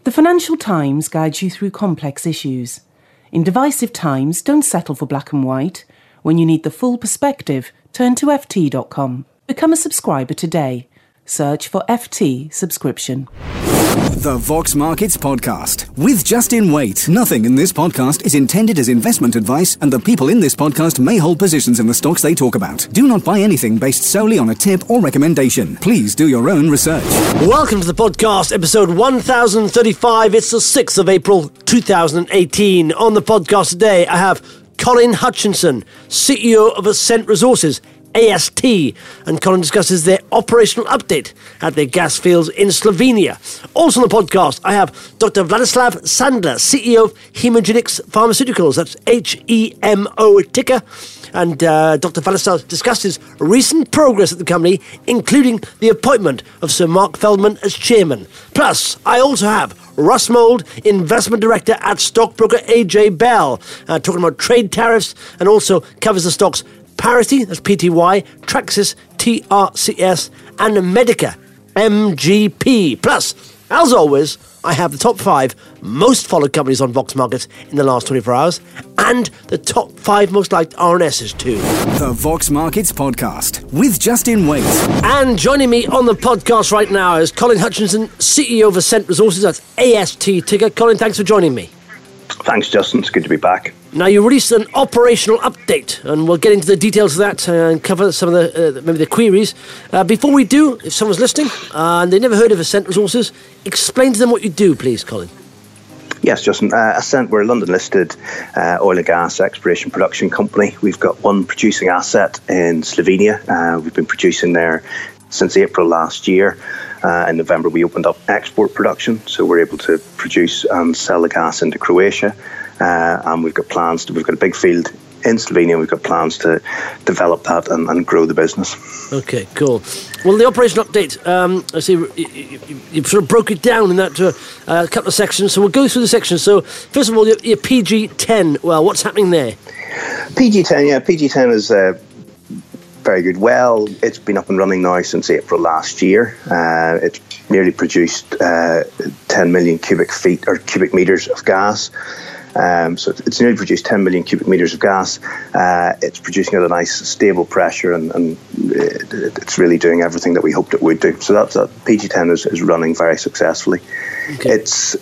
The Financial Times guides you through complex issues. In divisive times, don't settle for black and white. When you need the full perspective, turn to ft.com. Become a subscriber today. Search for FT subscription. The Vox Markets Podcast with Justin Waite. Nothing in this podcast is intended as investment advice, and the people in this podcast may hold positions in the stocks they talk about. Do not buy anything based solely on a tip or recommendation. Please do your own research. Welcome to the podcast, episode 1035. It's the 6th of April 2018. On the podcast today, I have Colin Hutchinson, CEO of Ascent Resources, AST, and Colin discusses their operational update at their gas fields in Slovenia. Also on the podcast, I have Dr. Vladislav Sandler, CEO of Hemogenics Pharmaceuticals, that's HEMO ticker, and Dr. Vladislav discusses recent progress at the company, including the appointment of Sir Mark Feldman as chairman. Plus, I also have Russ Mould, investment director at stockbroker AJ Bell, talking about trade tariffs, and also covers the stocks Parity, that's PTY, Traxys, TRCS, and Medica, MGP. Plus, as always, I have the top 5 most followed companies on Vox Markets in the last 24 hours, and the top 5 most liked RNSs too. The Vox Markets Podcast with Justin Waite. And joining me on the podcast right now is Colin Hutchinson, CEO of Ascent Resources, that's AST ticker. Colin, thanks for joining me. Thanks, Justin. It's good to be back. Now, you released an operational update, and we'll get into the details of that and cover some of the maybe the queries. Before we do, if someone's listening and they've never heard of Ascent Resources, explain to them what you do, please, Colin. Yes, Justin. Ascent, we're a London-listed oil and gas exploration production company. We've got one producing asset in Slovenia. We've been producing there since April last year. In November, we opened up export production, so we're able to produce and sell the gas into Croatia. And we've got a big field in Slovenia. We've got plans to develop that and grow the business. Okay, cool. Well, the operation update, I see you sort of broke it down in that a couple of sections, so we'll go through the sections. So, first of all, your PG10, well, what's happening there? PG10 is very good. Well, it's been up and running now since April last year. It's nearly produced 10 million cubic meters of gas. So it's nearly produced 10 million cubic meters of gas. It's producing at a nice stable pressure, and it's really doing everything that we hoped it would do. So that PG10 is running very successfully. Okay. It's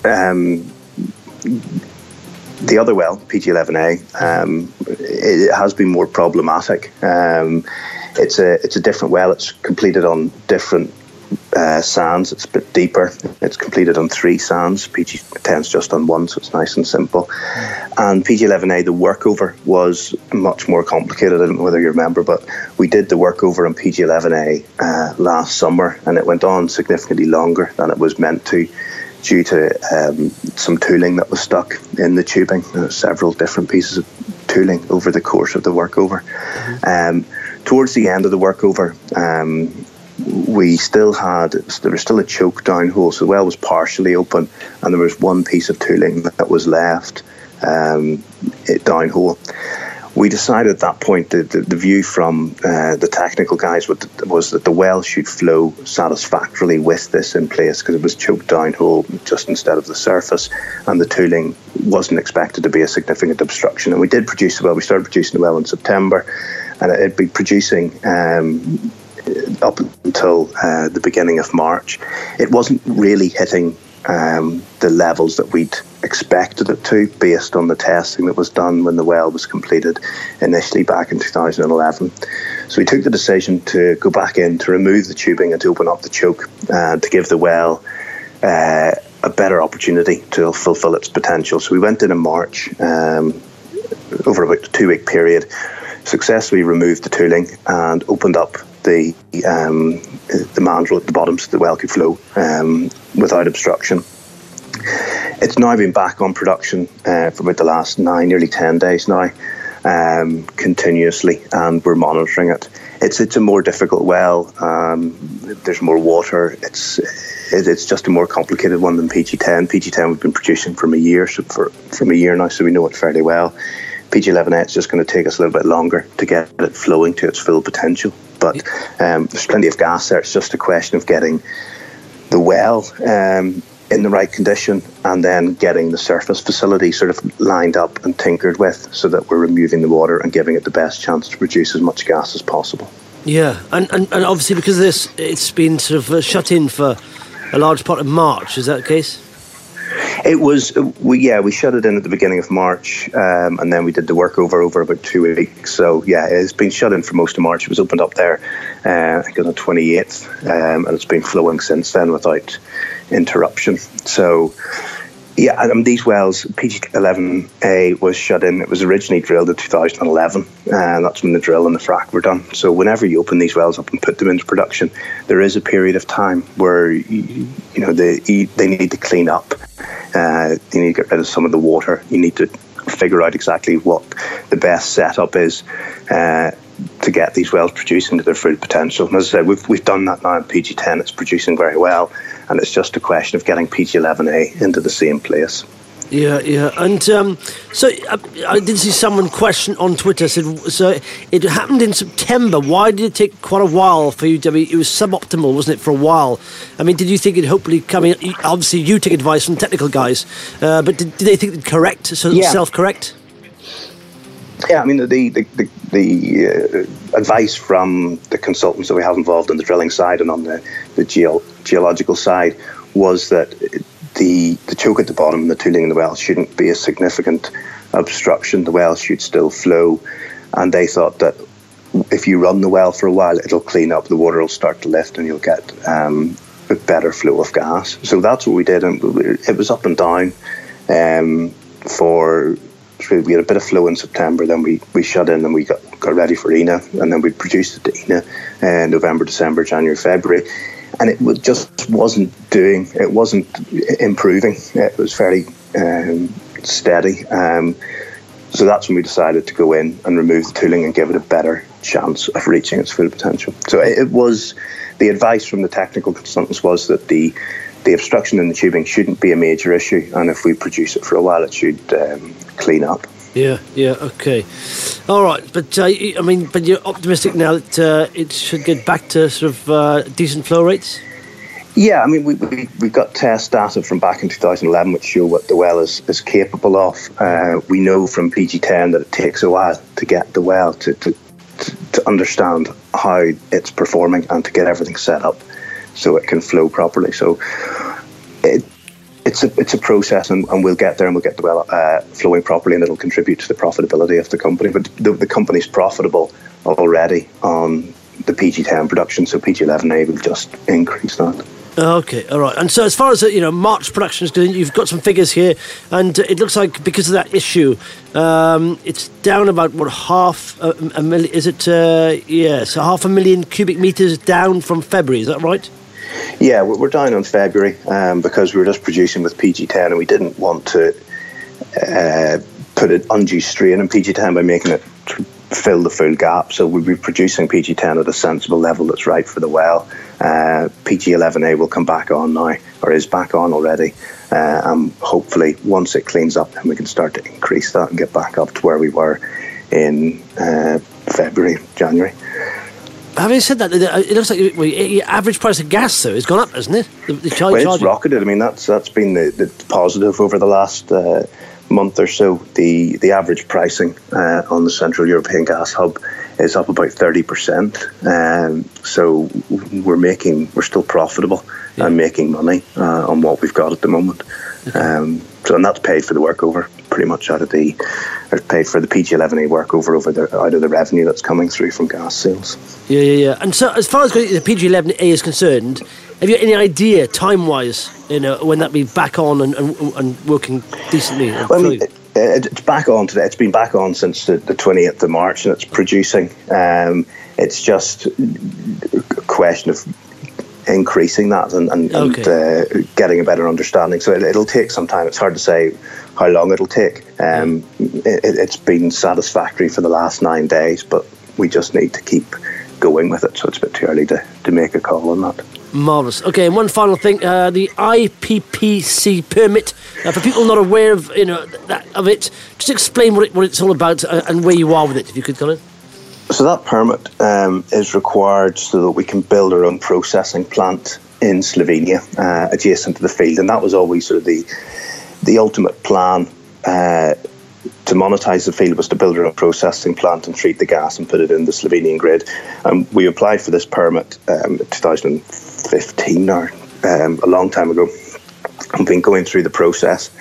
the other well, PG11A, it has been more problematic. It's a different well. It's completed on different sands. It's a bit deeper. It's completed on 3 sands. PG10's just on 1, so it's nice and simple. And PG11A, the workover was much more complicated. I don't know whether you remember, but we did the workover on PG11A last summer, and it went on significantly longer than it was meant to, due to some tooling that was stuck in the tubing. Several different pieces of tooling over the course of the workover. Towards the end of the workover, there was still a choke downhole, so the well was partially open, and there was one piece of tooling that was left downhole. We decided at that point that the view from the technical guys was that the well should flow satisfactorily with this in place, because it was choked downhole just instead of the surface, and the tooling wasn't expected to be a significant obstruction. And we did produce the well. We started producing the well in September, and it'd be producing up until the beginning of March. It wasn't really hitting the levels that we'd expected it to, based on the testing that was done when the well was completed initially back in 2011. So we took the decision to go back in, to remove the tubing and to open up the choke, to give the well a better opportunity to fulfill its potential. So we went in March, over about a 2-week period, successfully removed the tooling and opened up the mandrel at the bottom so the well could flow without obstruction. It's now been back on production for about the last 9, nearly 10 days now, continuously, and we're monitoring it. It's a more difficult well. There's more water. It's just a more complicated one than PG10. PG10 we've been producing from a year now, so we know it fairly well. PG11A, it's just going to take us a little bit longer to get it flowing to its full potential. But there's plenty of gas there. It's just a question of getting the well in the right condition, and then getting the surface facility sort of lined up and tinkered with so that we're removing the water and giving it the best chance to produce as much gas as possible. Yeah, and obviously because of this, it's been sort of shut in for a large part of March. Is that the case? It was, we shut it in at the beginning of March, and then we did the workover over about 2 weeks. So, yeah, it's been shut in for most of March. It was opened up there, I think on the 28th, and it's been flowing since then without interruption. So, yeah, these wells, PG11A was shut in. It was originally drilled in 2011, and that's when the drill and the frack were done. So whenever you open these wells up and put them into production, there is a period of time where they need to clean up. You need to get rid of some of the water. You need to figure out exactly what the best setup is to get these wells producing to their full potential. And as I said, we've done that now in PG10. It's producing very well, and it's just a question of getting PG11A into the same place. Yeah. And so I did see someone question on Twitter, said, so it happened in September. Why did it take quite a while for you? I mean, it was suboptimal, wasn't it, for a while? I mean, did you think it'd hopefully come in? Obviously, you take advice from technical guys, but did they think it'd correct, self-correct? Yeah, I mean, the advice from the consultants that we have involved on the drilling side and on the geological side was that the choke at the bottom and the tooling in the well shouldn't be a significant obstruction. The well should still flow, and they thought that if you run the well for a while, it'll clean up, the water will start to lift, and you'll get a better flow of gas. So that's what we did, and it was up and down we had a bit of flow in September, then we shut in and we got ready for ENA, and then we produced it to ENA in November, December, January, February, and it wasn't improving. It was very steady. So that's when we decided to go in and remove the tooling and give it a better chance of reaching its full potential. So it was, the advice from the technical consultants was that the obstruction in the tubing shouldn't be a major issue, and if we produce it for a while, it should clean up. Yeah, okay. All right, but but you're optimistic now that it should get back to sort of decent flow rates? Yeah, I mean, we've got test data from back in 2011 which show what the well is capable of. We know from PG10 that it takes a while to get the well to understand how it's performing and to get everything set up so it can flow properly. So it's a process, and we'll get there, and we'll get the well flowing properly, and it'll contribute to the profitability of the company. But the company's profitable already on the PG10 production, so PG11A will just increase that. Okay, all right. And so as far as March production is concerned, you've got some figures here, and it looks like because of that issue, it's down about half a million. Is it? So 500,000 cubic meters down from February. Is that right? Yeah, we're down on February because we were just producing with PG10, and we didn't want to put an undue strain on PG10 by making it fill the full gap. So we'll be producing PG10 at a sensible level that's right for the well. PG11A will come back on now, or is back on already. Hopefully, once it cleans up, then we can start to increase that and get back up to where we were in February, January. Having said that, it looks like the average price of gas, though, has gone up, hasn't it? It's rocketed. I mean, that's been the positive over the last month or so. The average pricing on the Central European Gas Hub is up about 30%. So we're still profitable and making money on what we've got at the moment. And that's paid for the workover, pretty much paid for the PG11A workover out of the revenue that's coming through from gas sales. Yeah. And so, as far as the PG11A is concerned, have you any idea, time-wise, when that be back on and working decently? Well, I mean, it's back on today. It's been back on since the 28th of March, and it's producing. It's just a question of increasing that and getting a better understanding. So it'll take some time. It's hard to say how long it'll take. It's been satisfactory for the last 9 days, but we just need to keep going with it. So it's a bit too early to make a call on that. Marvellous. Okay, and one final thing, the IPPC permit, for people not aware of of it, just explain what it's all about and where you are with it, if you could, Colin. So that permit is required so that we can build our own processing plant in Slovenia, adjacent to the field, and that was always sort of the ultimate plan. To monetize the field was to build our own processing plant and treat the gas and put it in the Slovenian grid. We applied for this permit in 2015, or a long time ago. I've been going through the process.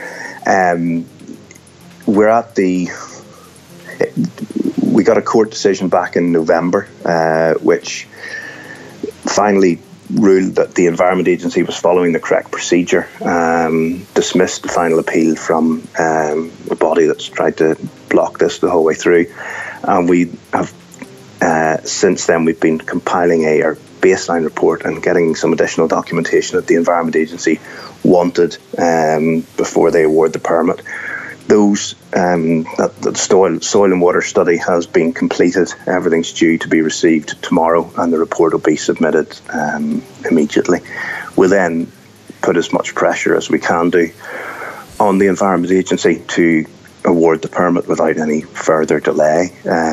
We got a court decision back in November, which finally ruled that the Environment Agency was following the correct procedure, dismissed the final appeal from a body that's tried to block this the whole way through. And we have, since then, we've been compiling our baseline report and getting some additional documentation that the Environment Agency wanted before they award the permit. Those the soil and water study has been completed. Everything's due to be received tomorrow, and the report will be submitted immediately. We'll then put as much pressure as we can do on the Environment Agency to award the permit without any further delay.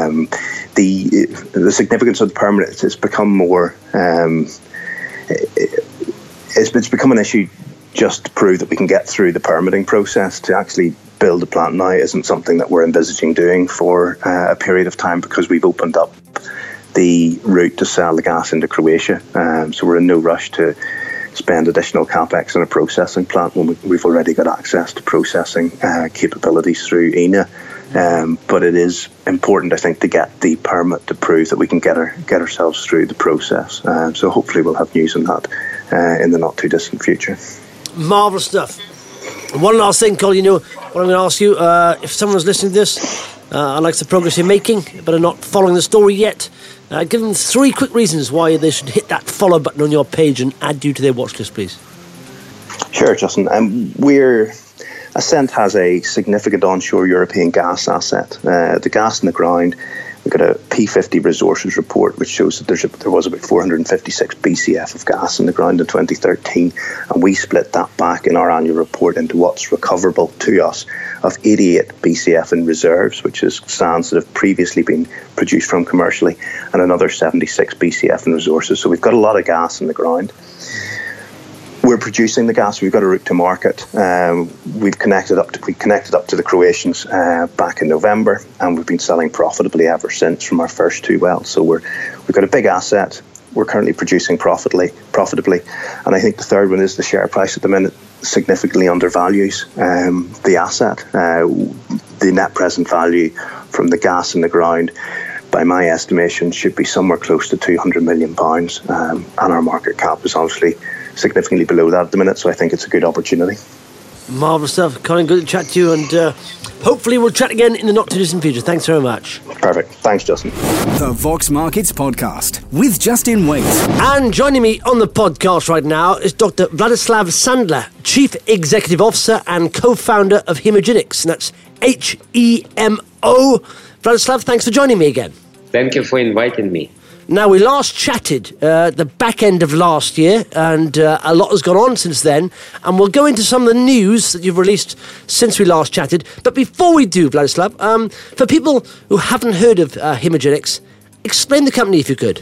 The significance of the permit has become more. It's become an issue just to prove that we can get through the permitting process. To actually build a plant now isn't something that we're envisaging doing for a period of time, because we've opened up the route to sell the gas into Croatia. So we're in no rush to spend additional capex on a processing plant when we've already got access to processing capabilities through ENA. But it is important, I think, to get the permit to prove that we can get ourselves through the process. So hopefully we'll have news on that in the not too distant future. Marvellous stuff. One last thing, Colin, what I'm going to ask you, if someone's listening to this and likes the progress you're making, but are not following the story yet, give them 3 quick reasons why they should hit that follow button on your page and add you to their watch list, please. Sure, Justin. Ascent has a significant onshore European gas asset. The gas in the ground, we've got a P50 resources report which shows that there was about 456 BCF of gas in the ground in 2013, and we split that back in our annual report into what's recoverable to us of 88 BCF in reserves, which is sands that have previously been produced from commercially, and another 76 BCF in resources. So we've got a lot of gas in the ground. We're producing the gas. We've got a route to market. We connected up to the Croatians back in November, and we've been selling profitably ever since from our first 2 wells. So we've got a big asset. We're currently producing profitably, and I think the third one is the share price at the minute significantly undervalues the asset. The net present value from the gas in the ground, by my estimation, should be somewhere close to £200 million, and our market cap is obviously significantly below that at the minute, so I think it's a good opportunity. Marvellous stuff. Colin, good to chat to you, and hopefully we'll chat again in the not too distant future. Thanks very much. Perfect. Thanks, Justin. The Vox Markets Podcast with Justin Waite. And joining me on the podcast right now is Dr. Vladislav Sandler, Chief Executive Officer and co-founder of Hemogenics, and that's HEMO. Vladislav, thanks for joining me again. Thank you for inviting me. Now, we last chatted the back end of last year, and a lot has gone on since then, and we'll go into some of the news that you've released since we last chatted. But before we do, Vladislav, for people who haven't heard of Hemogenics, explain the company if you could.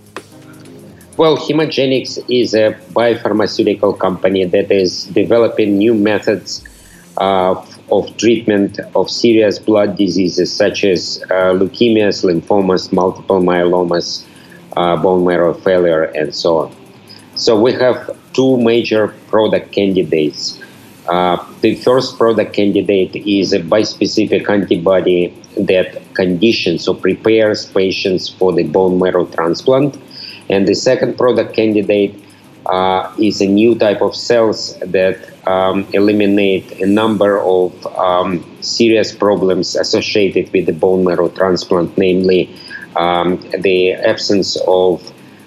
Well, Hemogenics is a biopharmaceutical company that is developing new methods of treatment of serious blood diseases such as leukemias, lymphomas, multiple myelomas, bone marrow failure, and so on. So we have 2 major product candidates. The first product candidate is a bispecific antibody that conditions or prepares patients for the bone marrow transplant. And the second product candidate is a new type of cells that eliminate a number of serious problems associated with the bone marrow transplant, namely the absence of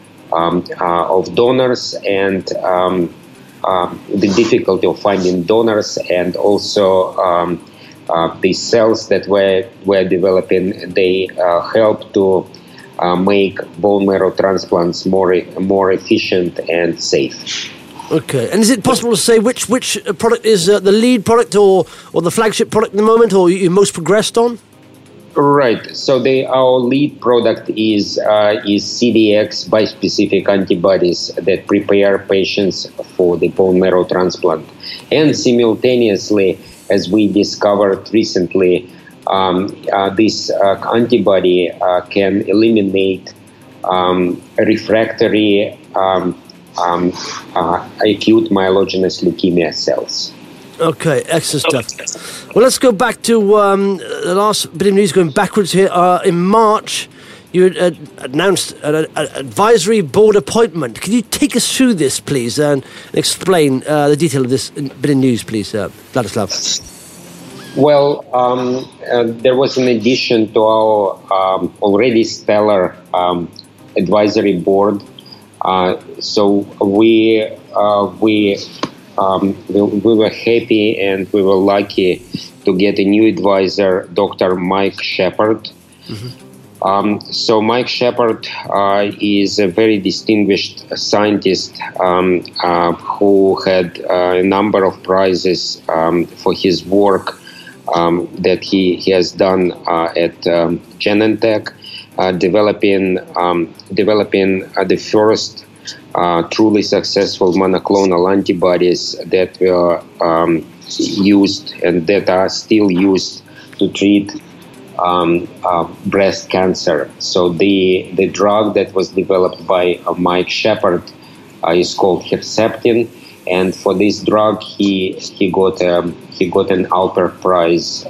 donors and the difficulty of finding donors, and also the cells that we're developing. They help to make bone marrow transplants more efficient and safe. Okay, and is it possible to say which product is the lead product or the flagship product at the moment, or you're most progressed on? Right. So our lead product is CDX bispecific antibodies that prepare patients for the bone marrow transplant, and simultaneously, as we discovered recently, this antibody can eliminate refractory acute myelogenous leukemia cells. Okay, excellent stuff. Well, let's go back to the last bit of news, going backwards here. In March, you announced an advisory board appointment. Can you take us through this, please, and explain the detail of this bit of news, please, Vladislav? Well, there was an addition to our already stellar advisory board. So we were happy and we were lucky to get a new advisor, Dr. Mike Shepard. Mm-hmm. So Mike Shepard is a very distinguished scientist who had a number of prizes for his work that he has done at Genentech, developing the first truly successful monoclonal antibodies that were used and that are still used to treat breast cancer. So the drug that was developed by Mike Shepard is called Herceptin, and for this drug he got an Alpert Prize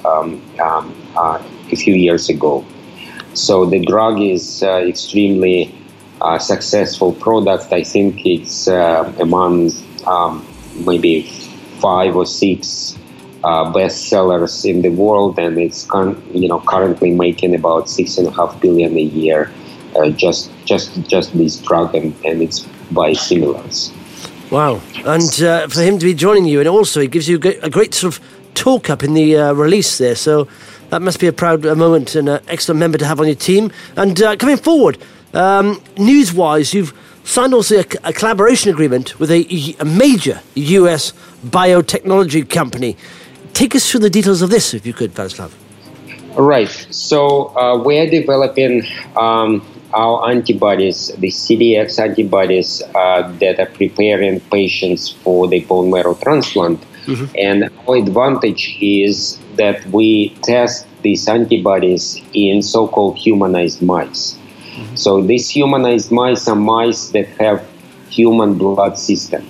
a few years ago. So the drug is extremely successful product. I think it's among maybe 5 or 6 bestsellers in the world, and it's currently making about $6.5 billion a year. Just this drug and its biosimilars. Wow! And for him to be joining you, and also it gives you a great sort of talk up in the release there. So that must be a proud moment and an excellent member to have on your team. And coming forward. News-wise, you've signed also a collaboration agreement with a major US biotechnology company. Take us through the details of this, if you could, Vladislav. Right. So we're developing our antibodies, the CDX antibodies that are preparing patients for the bone marrow transplant. Mm-hmm. And our advantage is that we test these antibodies in so-called humanized mice. Mm-hmm. So these humanized mice are mice that have human blood system.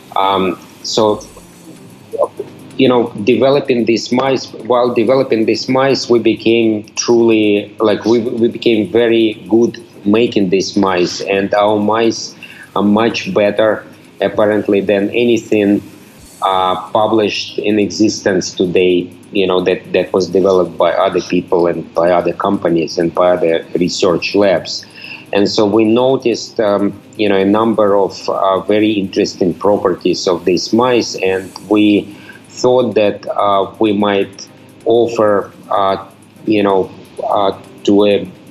Developing these mice, we became truly, we became very good making these mice, and our mice are much better, apparently, than anything published in existence today, that was developed by other people and by other companies and by other research labs. And so we noticed, a number of very interesting properties of these mice, and we thought that we might offer, to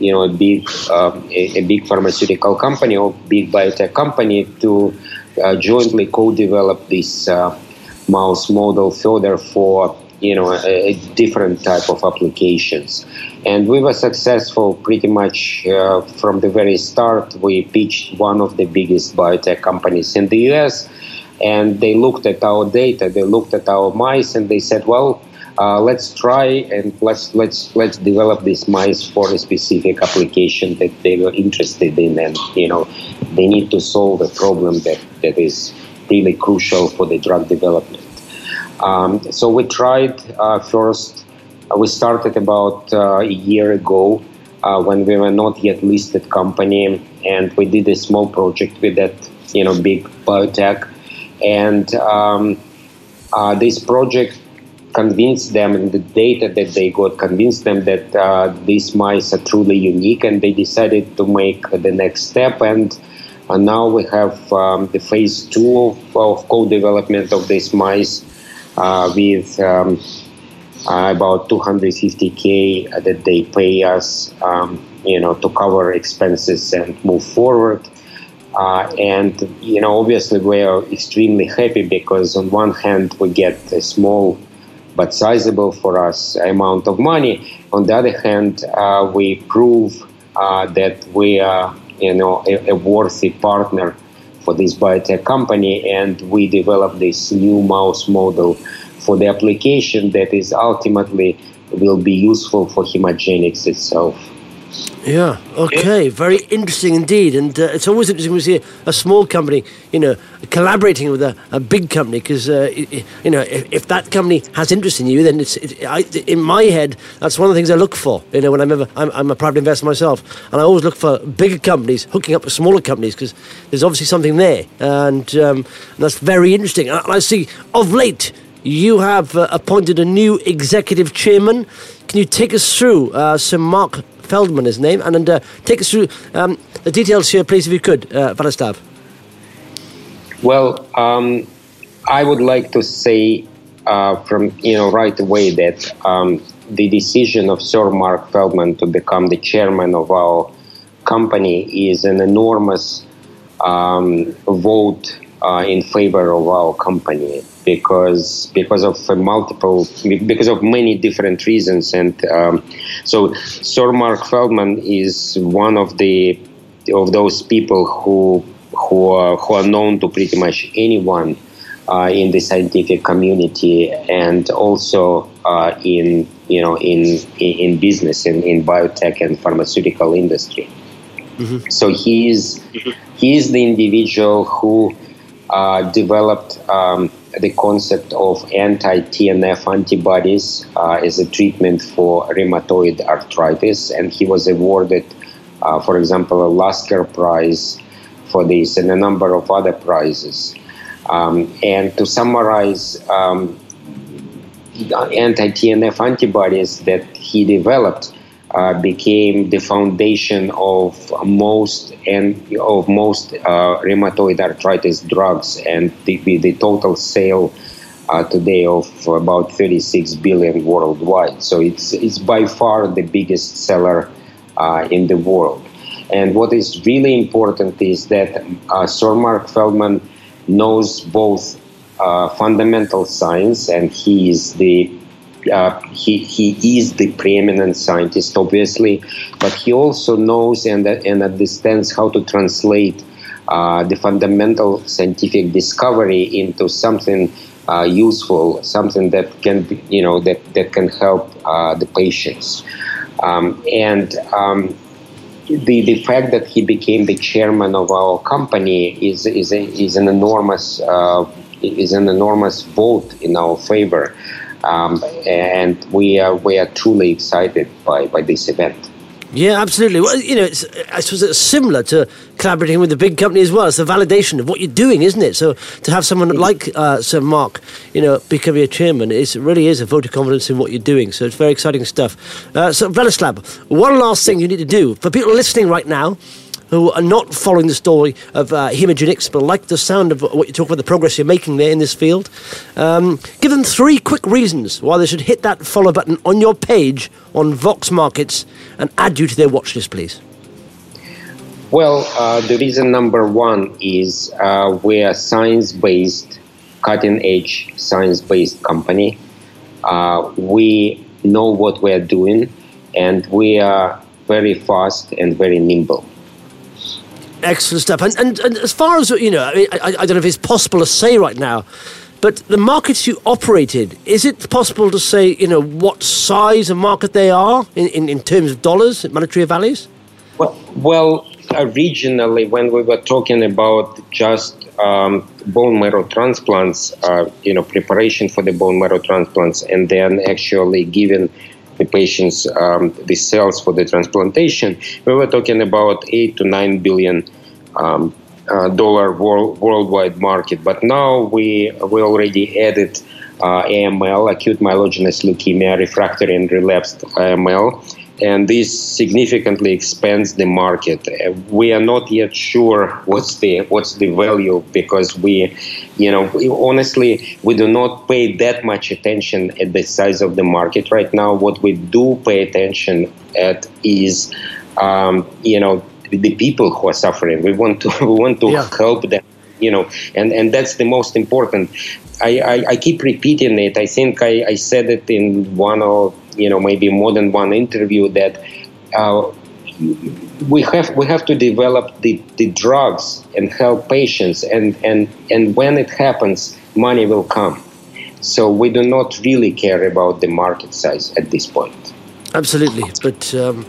a big pharmaceutical company or big biotech company to jointly co-develop this mouse model further for a different type of applications. And we were successful pretty much from the very start. We pitched one of the biggest biotech companies in the US, and they looked at our data, they looked at our mice, and they said, well, let's try and let's develop these mice for a specific application that they were interested in, and they need to solve a problem that is really crucial for the drug development. So we tried first. We started about a year ago when we were not yet listed company, and we did a small project with that big biotech, and this project convinced them, and the data that they got convinced them that these mice are truly unique, and they decided to make the next step. And now we have the phase 2 of co-development of these mice with about $250K that they pay us, to cover expenses and move forward. And obviously we are extremely happy because on one hand we get a small but sizable for us amount of money. On the other hand, we prove that we are, a worthy partner for this biotech company, and we developed this new mouse model for the application that is ultimately will be useful for Hemagenics itself. Yeah, okay, very interesting indeed. And it's always interesting when we see a small company, collaborating with a big company, because, if that company has interest in you, then in my head, that's one of the things I look for. When I'm a private investor myself, and I always look for bigger companies hooking up with smaller companies, because there's obviously something there. And that's very interesting. And I see, of late, you have appointed a new executive chairman. Can you take us through Sir Mark Feldman, his name, and take us through the details here, please, if you could, Vladislav. Well, I would like to say from right away that the decision of Sir Mark Feldman to become the chairman of our company is an enormous vote in favor of our company because of many different reasons, and so Sir Mark Feldman is one of those people who are known to pretty much anyone in the scientific community, and also in business, in biotech and pharmaceutical industry. Mm-hmm. So he is the individual who developed the concept of anti-TNF antibodies as a treatment for rheumatoid arthritis, and he was awarded, for example, a Lasker Prize for this and a number of other prizes. And to summarize, anti-TNF antibodies that he developed became the foundation of most rheumatoid arthritis drugs, and the total sale today of about 36 billion worldwide. So it's by far the biggest seller in the world. And what is really important is that Sir Mark Feldman knows both fundamental science, and he is the preeminent scientist, obviously, but he also knows and understands how to translate the fundamental scientific discovery into something useful, something that can be, that can help the patients. The fact that he became the chairman of our company is an enormous vote in our favor. And we are truly excited by this event. Yeah, absolutely. Well, I suppose it's similar to collaborating with a big company as well. It's the validation of what you're doing, isn't it? So to have someone like Sir Mark, become your chairman, it really is a vote of confidence in what you're doing. So it's very exciting stuff. So Vladislav, one last thing you need to do for people listening right now who are not following the story of Hemagenics, but like the sound of what you talk about, the progress you're making there in this field. Give them 3 quick reasons why they should hit that follow button on your page on Vox Markets and add you to their watch list, please. Well, the reason number 1 is we're a science-based, cutting-edge science-based company. We know what we're doing, and we are very fast and very nimble. Excellent stuff. And as far as, I don't know if it's possible to say right now, but the markets you operated, is it possible to say, what size of market they are in terms of dollars, monetary values? Well, originally, when we were talking about just bone marrow transplants, preparation for the bone marrow transplants, and then actually giving the patients the cells for the transplantation, we were talking about $8 to $9 billion worldwide market. But now we already added AML, acute myelogenous leukemia, refractory and relapsed AML, and this significantly expands the market. We are not yet sure what's the value, because honestly, we do not pay that much attention at the size of the market right now. What we do pay attention at is, the people who are suffering. We want to help them and that's the most important. I keep repeating it. I think I said it in one or maybe more than one interview that we have to develop the drugs and help patients, and when it happens, money will come. So we do not really care about the market size at this point. Absolutely, but do you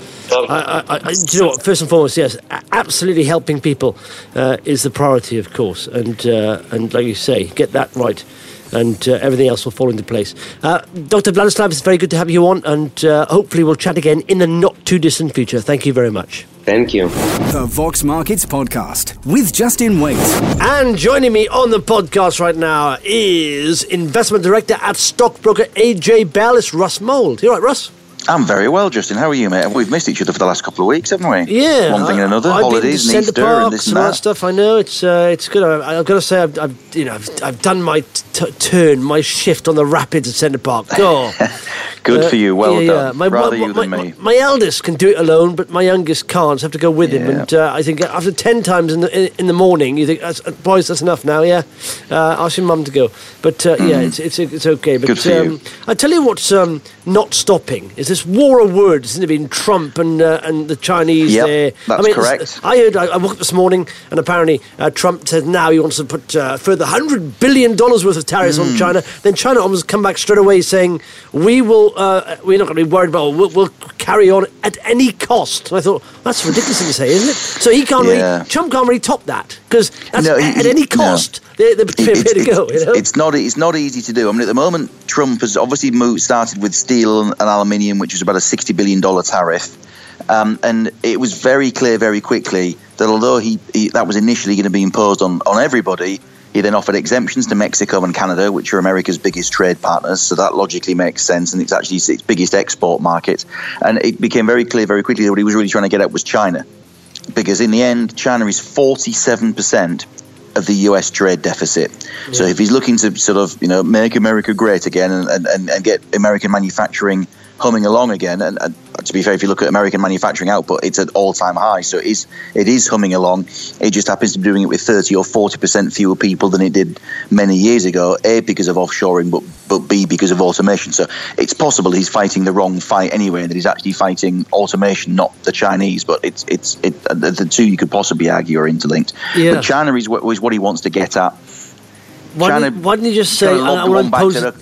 know what? First and foremost, yes, absolutely helping people is the priority, of course, and like you say, get that right, and everything else will fall into place. Dr. Vladislav, it's very good to have you on, and hopefully we'll chat again in the not too distant future. Thank you very much. Thank you. The Vox Markets Podcast with Justin Waite. And joining me on the podcast right now is Investment Director at Stockbroker AJ Bell. It's Russ Mould. You all right, Russ? I'm very well, Justin. How are you, mate? We've missed each other for the last couple of weeks, haven't we? Yeah. One thing and another. I've Holidays been and to Easter Centre and this and all that that. stuff. I know it's good. I've got to say I've done my turn, my shift on the Rapids at Centre Park. Oh. Good for you. Well done. Yeah. Rather you than me. My eldest can do it alone, but my youngest can't. So I have to go with him. And I think after 10 times in the morning, you think, boys, that's enough now. Yeah, ask your mum to go. But yeah, it's okay. But Good for you. I tell you what's not stopping is this war of words, isn't it, between Trump and the Chinese. Yep, that's correct. I woke up this morning and apparently Trump said now he wants to put further $100 billion worth of tariffs on China. Then China almost come back straight away saying we're not going to be worried about it. We'll carry on at any cost. And I thought that's ridiculous to say, isn't it? So he can't Trump can't really top that because at any cost they're prepared to go. It's not easy to do. I mean, at the moment, Trump has obviously started with steel and aluminium, which was about a $60 billion tariff. And it was very clear very quickly that although that was initially going to be imposed on everybody, he then offered exemptions to Mexico and Canada, which are America's biggest trade partners. So that logically makes sense, and it's actually its biggest export market. And it became very clear very quickly that what he was really trying to get at was China. Because in the end, China is 47% of the US trade deficit. Yeah. So if he's looking to sort of, make America great again and get American manufacturing humming along again, and to be fair, if you look at American manufacturing output, it's at all-time high, so it is humming along. It just happens to be doing it with 30 or 40% fewer people than it did many years ago, A, because of offshoring, but B, because of automation. So it's possible he's fighting the wrong fight anyway, that he's actually fighting automation, not the Chinese, but the two you could possibly argue are interlinked. Yeah. But China is what he wants to get at. Why didn't you just say, I want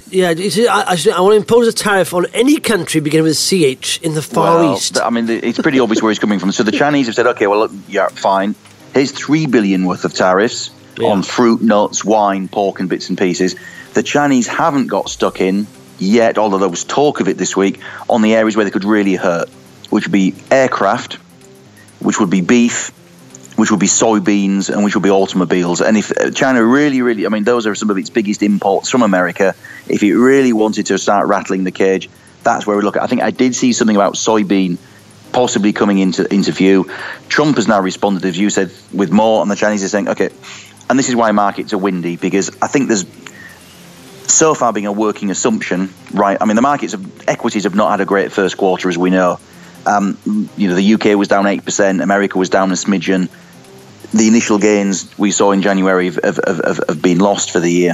to impose a tariff on any country beginning with CH in the Far East? I mean, it's pretty obvious where he's coming from. So the Chinese have said, okay, well, look, yeah, fine. Here's $3 billion worth of tariffs on fruit, nuts, wine, pork and bits and pieces. The Chinese haven't got stuck in yet, although there was talk of it this week, on the areas where they could really hurt, which would be aircraft, which would be beef, which would be soybeans, and which would be automobiles. And if China really, I mean, those are some of its biggest imports from America. If it really wanted to start rattling the cage, that's where we look at. I think I did see something about soybean possibly coming into view. Trump has now responded, as you said, with more, and the Chinese are saying, okay, and this is why markets are windy, because I think there's so far been a working assumption, right? I mean, equities have not had a great first quarter, as we know. The UK was down 8%, America was down a smidgen. The initial gains we saw in January have been lost for the year.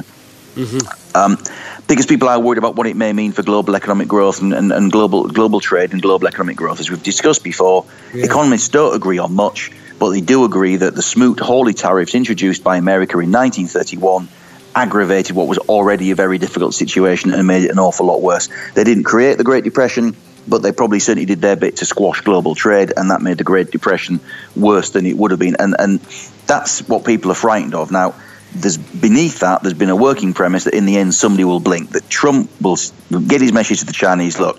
Mm-hmm. Because people are worried about what it may mean for global economic growth and global trade and global economic growth. As we've discussed before, economists don't agree on much, but they do agree that the Smoot-Hawley tariffs introduced by America in 1931 aggravated what was already a very difficult situation and made it an awful lot worse. They didn't create the Great Depression, but they probably certainly did their bit to squash global trade, and that made the Great Depression worse than it would have been. And that's what people are frightened of. Now, there's been a working premise that in the end somebody will blink, that Trump will get his message to the Chinese, look,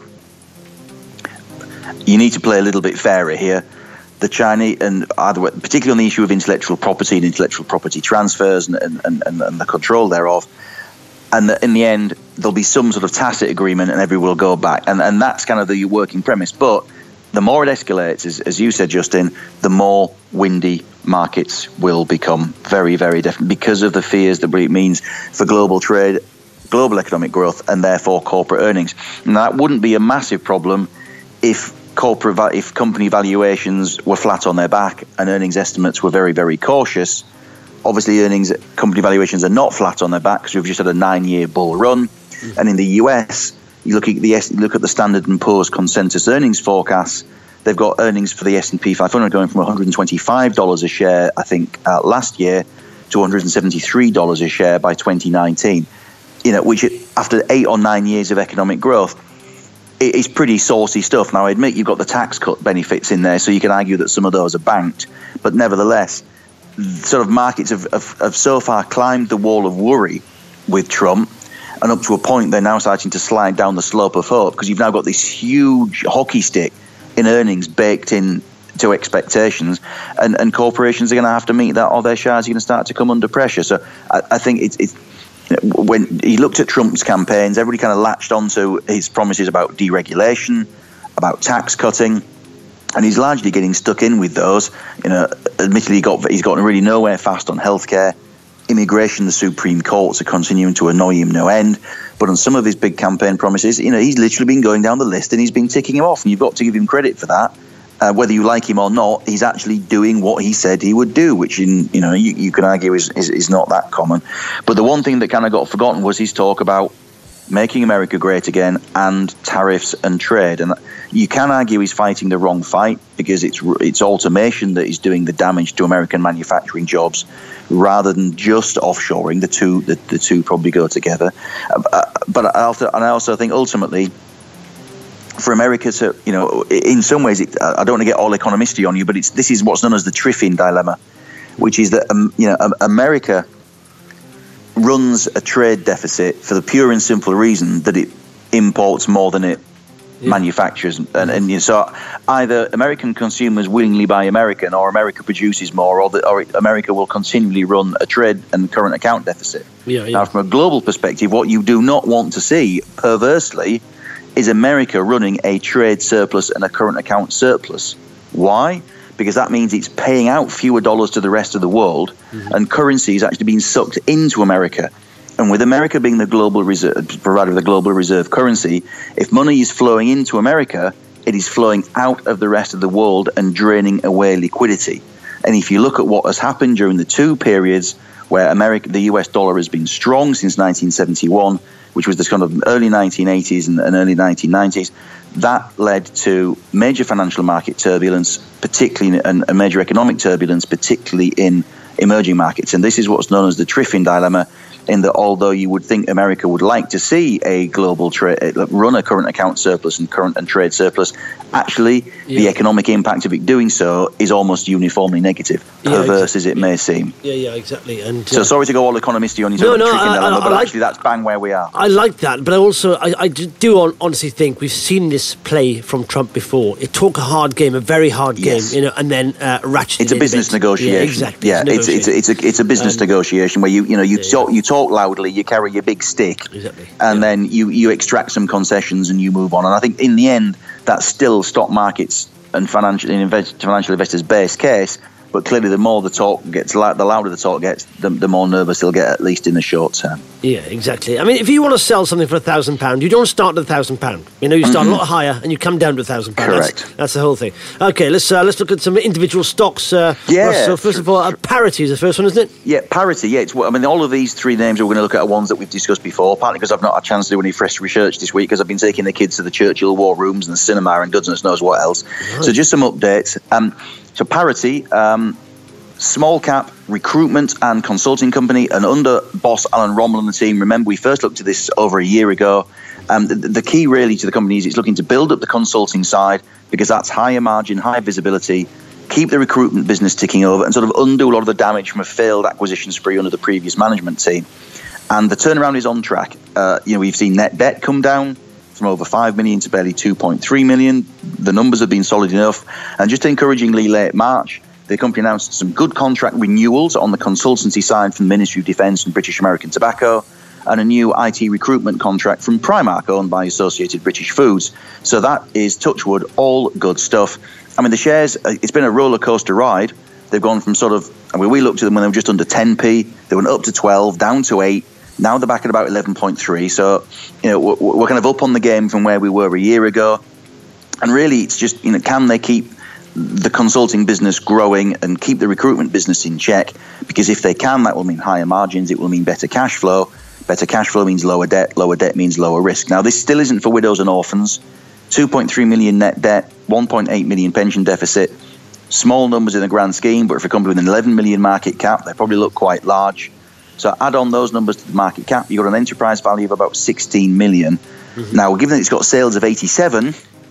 you need to play a little bit fairer here. The Chinese, and particularly on the issue of intellectual property and intellectual property transfers and the control thereof, and in the end, there'll be some sort of tacit agreement and everyone will go back. And that's kind of the working premise. But the more it escalates, as you said, Justin, the more windy markets will become very, very different because of the fears that it means for global trade, global economic growth, and therefore corporate earnings. And that wouldn't be a massive problem if company valuations were flat on their back and earnings estimates were very, very cautious. obviously company valuations are not flat on their back because we've just had a 9-year bull run. And in the US, you look at the Standard & Poor's consensus earnings forecasts. They've got earnings for the S&P 500 going from $125 a share, I think, last year to $173 a share by 2019. Which after 8 or 9 years of economic growth, it is pretty saucy stuff. Now, I admit you've got the tax cut benefits in there, so you can argue that some of those are banked. But nevertheless, sort of markets have so far climbed the wall of worry with Trump, and up to a point they're now starting to slide down the slope of hope because you've now got this huge hockey stick in earnings baked in to expectations, and corporations are going to have to meet that, or their shares are going to start to come under pressure. So I think it's when he looked at Trump's campaigns, everybody kind of latched onto his promises about deregulation, about tax cutting, and he's largely getting stuck in with those. Admittedly, he's gotten really nowhere fast on healthcare. Immigration, the Supreme Courts are continuing to annoy him no end. But on some of his big campaign promises, he's literally been going down the list and he's been ticking him off, and you've got to give him credit for that. Whether you like him or not, he's actually doing what he said he would do, which you can argue is not that common. But the one thing that kind of got forgotten was his talk about making America great again and tariffs and trade. And you can argue he's fighting the wrong fight because it's automation that is doing the damage to American manufacturing jobs rather than just offshoring. The two probably go together. But I also think ultimately, for America to, in some ways, I don't want to get all economisty on you, but this is what's known as the Triffin dilemma, which is that, America runs a trade deficit for the pure and simple reason that it imports more than it manufactures. And so either American consumers willingly buy American, or America produces more, or America will continually run a trade and current account deficit. Now, from a global perspective, what you do not want to see, perversely, is America running a trade surplus and a current account surplus. Why? Because that means it's paying out fewer dollars to the rest of the world, and currency is actually being sucked into America. And with America being the global reserve provider of the global reserve currency, if money is flowing into America, it is flowing out of the rest of the world and draining away liquidity. And if you look at what has happened during the two periods where the US dollar has been strong since 1971, which was this kind of early 1980s and early 1990s, that led to major financial market turbulence, particularly, and major economic turbulence, particularly in emerging markets. And this is what's known as the Triffin dilemma, in that although you would think America would like to see a global trade run a current account surplus and current and trade surplus, actually the economic impact of it doing so is almost uniformly negative, perverse as it may seem. Yeah, exactly. And so sorry to go all economisty on you, Triffin dilemma, but actually that's bang where we are. I like that, but I do honestly think we've seen this play from Trump before. It took a hard game, a very hard game, and then ratcheted. It's a business negotiation. Yeah, exactly. Yeah, it's a business negotiation where you talk loudly, you carry your big stick, and then you extract some concessions and you move on. And I think in the end, that's still stock markets and financial investors' base case. But clearly, the more the talk gets, the louder the talk gets, the more nervous he'll get, at least in the short term. Yeah, exactly. I mean, if you want to sell something for £1,000, you don't start at £1,000. You start a lot higher and you come down to £1,000. Correct. That's the whole thing. Okay, let's look at some individual stocks. So first of all, Parity is the first one, isn't it? Yeah, Parity. Yeah, all of these three names we're going to look at are ones that we've discussed before. Partly because I've not had a chance to do any fresh research this week, because I've been taking the kids to the Churchill War Rooms and the cinema and goodness knows what else. Right. So just some updates. So Parity. Small cap recruitment and consulting company, and under boss Alan Rommel and the team. Remember, we first looked at this over a year ago. The key really to the company is it's looking to build up the consulting side, because that's higher margin, high visibility, keep the recruitment business ticking over, and sort of undo a lot of the damage from a failed acquisition spree under the previous management team. And the turnaround is on track. We've seen net debt come down from over 5 million to barely 2.3 million. The numbers have been solid enough. And just encouragingly, late March, the company announced some good contract renewals on the consultancy side from the Ministry of Defence and British American Tobacco, and a new IT recruitment contract from Primark, owned by Associated British Foods. So that is, touch wood, all good stuff. I mean, the shares, it's been a roller coaster ride. They've gone from we looked at them when they were just under 10p, they went up to 12, down to 8, now they're back at about 11.3. So, we're kind of up on the game from where we were a year ago. And really, it's just, can they keep the consulting business growing and keep the recruitment business in check, because if they can, that will mean higher margins, it will mean better cash flow. Better cash flow means lower debt means lower risk. Now, this still isn't for widows and orphans. 2.3 million net debt, 1.8 million pension deficit. Small numbers in the grand scheme, but for a company with an 11 million market cap, they probably look quite large. So add on those numbers to the market cap, you've got an enterprise value of about 16 million. Mm-hmm. Now, given that it's got sales of 87,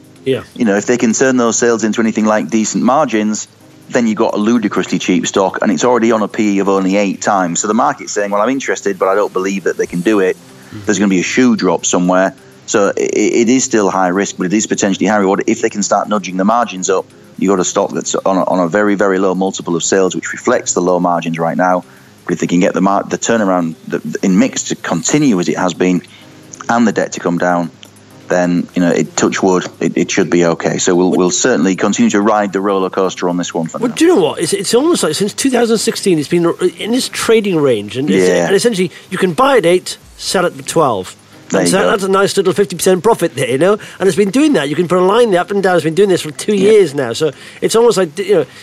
if they can turn those sales into anything like decent margins, then you've got a ludicrously cheap stock, and it's already on a PE of only 8 times. So the market's saying, well, I'm interested, but I don't believe that they can do it. Mm-hmm. There's going to be a shoe drop somewhere. So it is still high risk, but it is potentially high reward. If they can start nudging the margins up, you've got a stock that's on a very, very low multiple of sales, which reflects the low margins right now. But if they can get the turnaround in mix to continue as it has been, and the debt to come down, then touch wood, it should be okay. So we'll certainly continue to ride the roller coaster on this one for now. Do you know what? It's almost like since 2016, it's been in this trading range, and essentially you can buy at 8, sell it at 12. That's a nice little 50% profit there, and it's been doing that. You can put a line there up and down. It's been doing this for 2 years now. So it's almost like,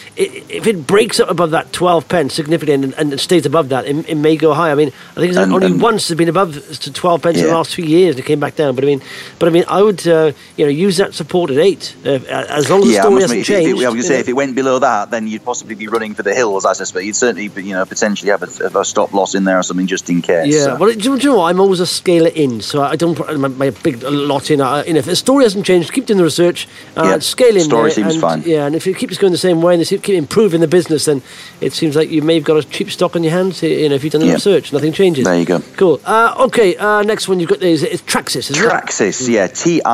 if it breaks up above that 12 pence significantly and stays above that, it may go high. I mean, I think it's only once it's been above to 12 pence in the last 2 years, and it came back down. But I mean, I would use that support at 8 as long as the story hasn't changed. I was going to say, if it went below that, then you'd possibly be running for the hills, I suspect. You'd certainly, potentially have a stop loss in there or something just in case. Yeah, well, do you know what? I'm always a scaler in, so I don't put my big lot in. If the story hasn't changed, keep doing the research, scale in. Story seems fine. Yeah, and if it keeps going the same way and they keep improving the business, then it seems like you may have got a cheap stock on your hands. If you've done the research, nothing changes. There you go. Cool. Okay. Next one you've got is Traxys, isn't it? Traxys, yeah,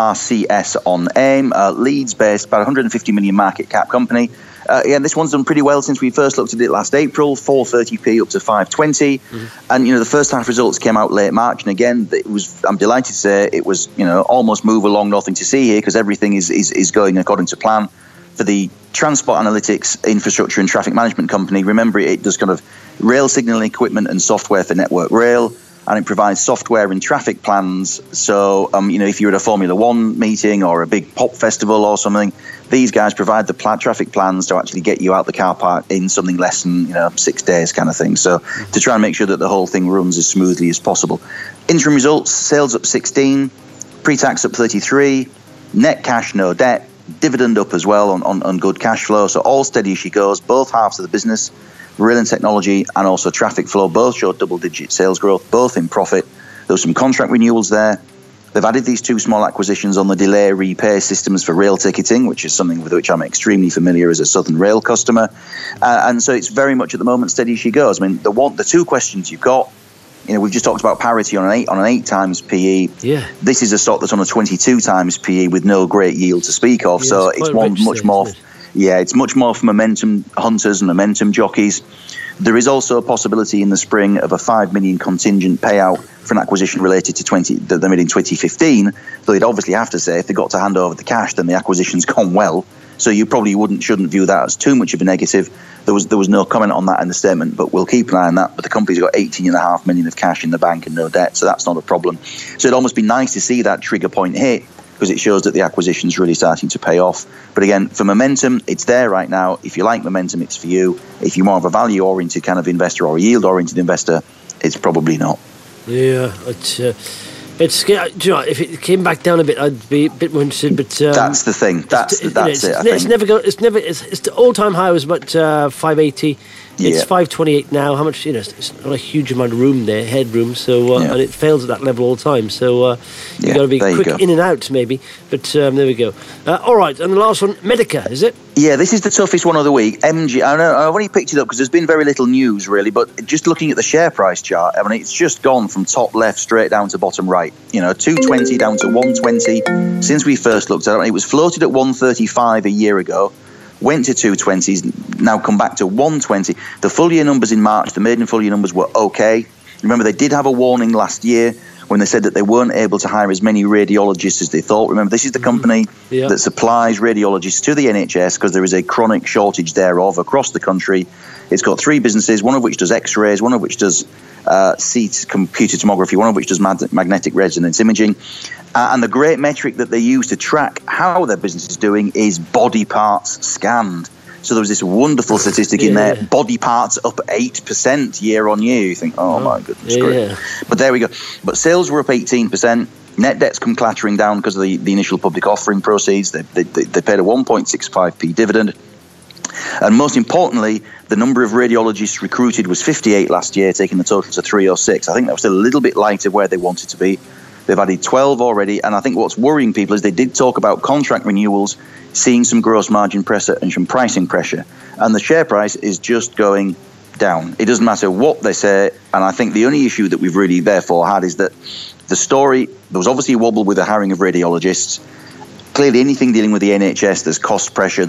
TRCS on AIM, Leeds-based, about 150 million market cap company. This one's done pretty well since we first looked at it last April, 430p up to 520. Mm-hmm. And, the first half results came out late March. And again, I'm delighted to say it was, almost move along, nothing to see here, because everything is going according to plan. For the transport analytics, infrastructure and traffic management company, remember it does kind of rail signaling equipment and software for Network Rail. And it provides software and traffic plans. So, if you're at a Formula One meeting or a big pop festival or something, these guys provide the traffic plans to actually get you out the car park in something less than 6 days kind of thing. So to try and make sure that the whole thing runs as smoothly as possible. Interim results, sales up 16, pre-tax up 33, net cash, no debt, dividend up as well on good cash flow. So all steady as she goes, both halves of the business, rail and technology and also traffic flow, both showed double-digit sales growth, both in profit. There were some contract renewals there. They've added these 2 small acquisitions on the delay repay systems for rail ticketing, which is something with which I'm extremely familiar as a Southern Rail customer. And so it's very much at the moment steady as she goes. I mean, the 2 questions you've got, we've just talked about Parity on an 8 times PE. Yeah. This is a stock that's on a 22 times PE with no great yield to speak of. Yeah, so it's much more. Yeah, it's much more for momentum hunters and momentum jockeys. There is also a possibility in the spring of a 5 million contingent payout for an acquisition related to that they made in 2015. Though you'd obviously have to say if they got to hand over the cash, then the acquisition's gone well. So you probably shouldn't view that as too much of a negative. There was no comment on that in the statement, but we'll keep an eye on that. But the company's got 18.5 million of cash in the bank and no debt, so that's not a problem. So it'd almost be nice to see that trigger point hit, because it shows that the acquisition's really starting to pay off. But again, for momentum, it's there right now. If you like momentum, it's for you. If you're more of a value-oriented kind of investor or a yield-oriented investor, it's probably not. Yeah, it's if it came back down a bit, I'd be a bit more interested. But that's the thing. That's it. It's the all-time high was about 580. It's 528 now. How much? It's not a huge amount of room there, headroom. So and it fails at that level all the time. So you've got to be quick in and out, maybe. But there we go. All right, and the last one, Medica, is it? Yeah, this is the toughest one of the week. MG. I know I've only picked it up because there's been very little news really, but just looking at the share price chart, I mean, it's just gone from top left straight down to bottom right. 220 down to 120 since we first looked at it. It was floated at 135 a year ago. Went to 220s, now come back to 120. The full year numbers in March, the maiden full year numbers were okay. Remember, they did have a warning last year when they said that they weren't able to hire as many radiologists as they thought. Remember, this is the company that supplies radiologists to the NHS because there is a chronic shortage thereof across the country. It's got 3 businesses, one of which does X-rays, one of which does CT, computer tomography, one of which does magnetic resonance imaging. And the great metric that they use to track how their business is doing is body parts scanned. So there was this wonderful statistic in there, body parts up 8% year on year. You think, oh my goodness, great. But there we go. But sales were up 18%. Net debt's come clattering down because of the initial public offering proceeds. They paid a 1.65p dividend. And most importantly, the number of radiologists recruited was 58 last year, taking the total to 306. I think that was a little bit light of where they wanted to be. They've added 12 already, and I think what's worrying people is they did talk about contract renewals, seeing some gross margin pressure and some pricing pressure. And the share price is just going down. It doesn't matter what they say, and I think the only issue that we've really therefore had is that the story, there was obviously a wobble with the hiring of radiologists. Clearly, anything dealing with the NHS, there's cost pressure,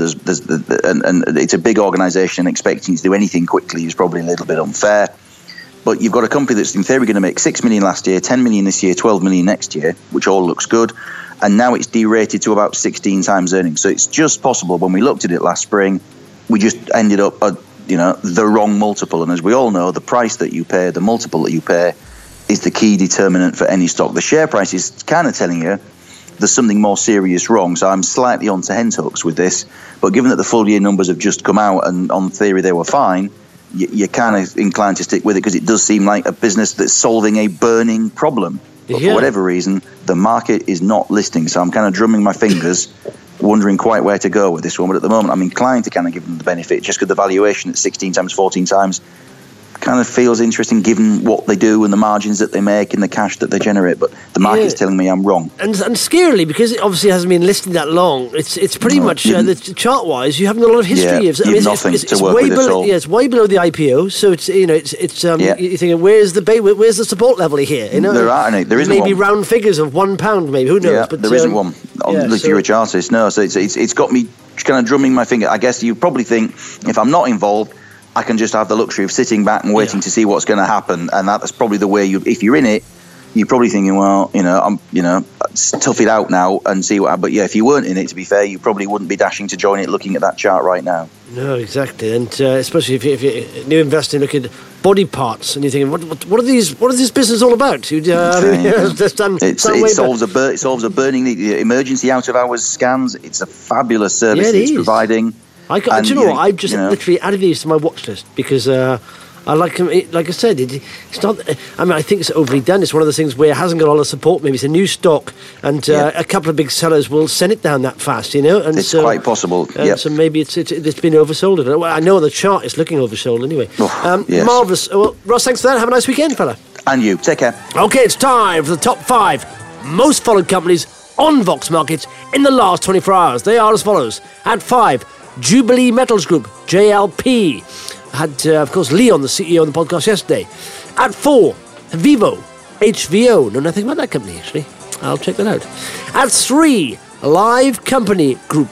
and it's a big organisation, and expecting to do anything quickly is probably a little bit unfair. But you've got a company that's in theory going to make 6 million last year, 10 million this year, 12 million next year, which all looks good. And now it's derated to about 16 times earnings. So it's just possible. When we looked at it last spring, we just ended up at the wrong multiple. And as we all know, the price that you pay, the multiple that you pay, is the key determinant for any stock. The share price is kind of telling you there's something more serious wrong. So I'm slightly on tenterhooks with this. But given that the full year numbers have just come out and on theory they were fine, you're kind of inclined to stick with it because it does seem like a business that's solving a burning problem. But for whatever reason, the market is not listing. So I'm kind of drumming my fingers, wondering quite where to go with this one. But at the moment, I'm inclined to kind of give them the benefit just because the valuation at 16 times, 14 times kind of feels interesting given what they do and the margins that they make and the cash that they generate. But the market's telling me I'm wrong. And scarily, because it obviously hasn't been listed that long, it's pretty much, chart-wise, you haven't got a lot of history. You've nothing to work with at all. Yeah, it's way below the IPO, so it's you're thinking, where's the support level here? There isn't maybe one. round figures of £1, maybe, who knows? Yeah, but there isn't one. If you're a chartist, no. So it's got me kind of drumming my finger. I guess you probably think, if I'm not involved, I can just have the luxury of sitting back and waiting to see what's going to happen, and that's probably the way if you're in it, you're probably thinking, well, tough it out now and see what happens. But if you weren't in it, to be fair, you probably wouldn't be dashing to join it looking at that chart right now. No, exactly, and especially if you're new investing, look at body parts, and you're thinking, what is this business all about? It solves a burning need. Emergency out of hours scans. It's a fabulous service it's providing. Do you know what? I've just literally added these to my watch list because I like them. Like I said, it's not. I mean, I think it's overly done. It's one of those things where it hasn't got a lot of support. Maybe it's a new stock, and a couple of big sellers will send it down that fast. And it's quite possible. So maybe it's been oversold. Well, I know the chart is looking oversold anyway. Marvellous. Well, Ross, thanks for that. Have a nice weekend, fella. And you. Take care. Okay, it's time for the top 5 most followed companies on Vox Markets in the last 24 hours. They are as follows. At 5. Jubilee Metals Group, JLP. Had, of course, Leon, the CEO, on the podcast yesterday. At 4, Vivo, HVO. Know nothing about that company, actually. I'll check that out. At 3, Live Company Group,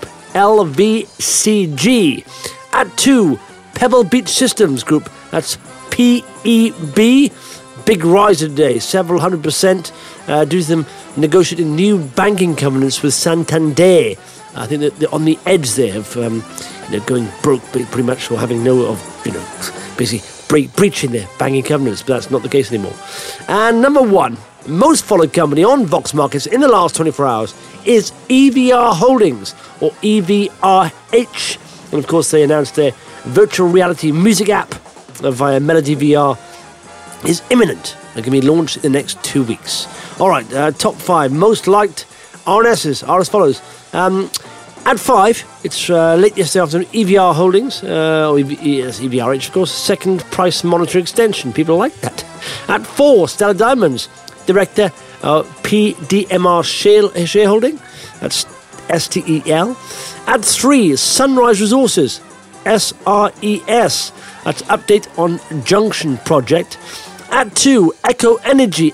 LVCG. At 2, Pebble Beach Systems Group. That's PEB. Big rise today, several 100%, due to them negotiating new banking covenants with Santander. I think that they're on the edge there of going broke, pretty much, or having basically breaching their banking covenants, but that's not the case anymore. And number 1, most followed company on Vox Markets in the last 24 hours is EVR Holdings, or EVRH. And of course, they announced their virtual reality music app via Melody VR is imminent and can be launched in the next 2 weeks. All right, top 5 most liked RNSs are as follows. At 5, it's late yesterday afternoon, EVR Holdings, or EVRH, of course, second price monitor extension. People like that. At 4, Stellar Diamonds, Director, PDMR shareholding, that's STEL. At 3, Sunrise Resources, SRES, that's update on Junction project. At 2, Echo Energy.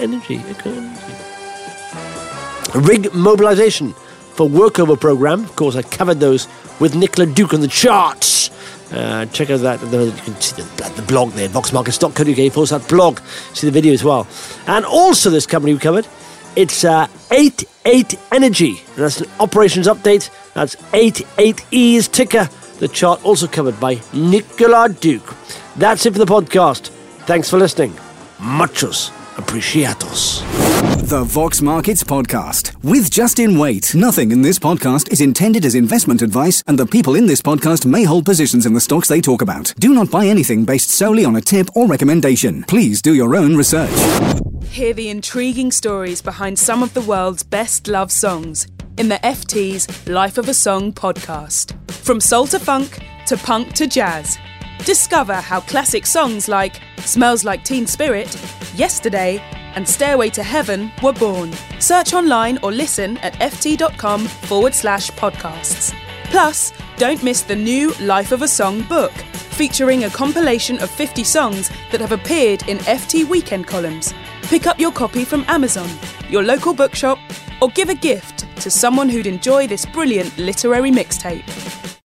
Rig mobilisation for workover programme. Of course, I covered those with Nicola Duke on the charts. Check out that. You can see the blog there, voxmarkets.co.uk/blog. See the video as well. And also this company we covered, it's 88 Energy. And that's an operations update. That's 88E's ticker. The chart also covered by Nicola Duke. That's it for the podcast. Thanks for listening. Muchos apreciados. The Vox Markets Podcast with Justin Waite. Nothing in this podcast is intended as investment advice, and the people in this podcast may hold positions in the stocks they talk about. Do not buy anything based solely on a tip or recommendation. Please do your own research. Hear the intriguing stories behind some of the world's best love songs in the FT's Life of a Song podcast. From soul to funk, to punk to jazz. Discover how classic songs like Smells Like Teen Spirit, Yesterday, and Stairway to Heaven were born. Search online or listen at ft.com/podcasts. Plus, don't miss the new Life of a Song book, featuring a compilation of 50 songs that have appeared in FT weekend columns. Pick up your copy from Amazon, your local bookshop, or give a gift to someone who'd enjoy this brilliant literary mixtape.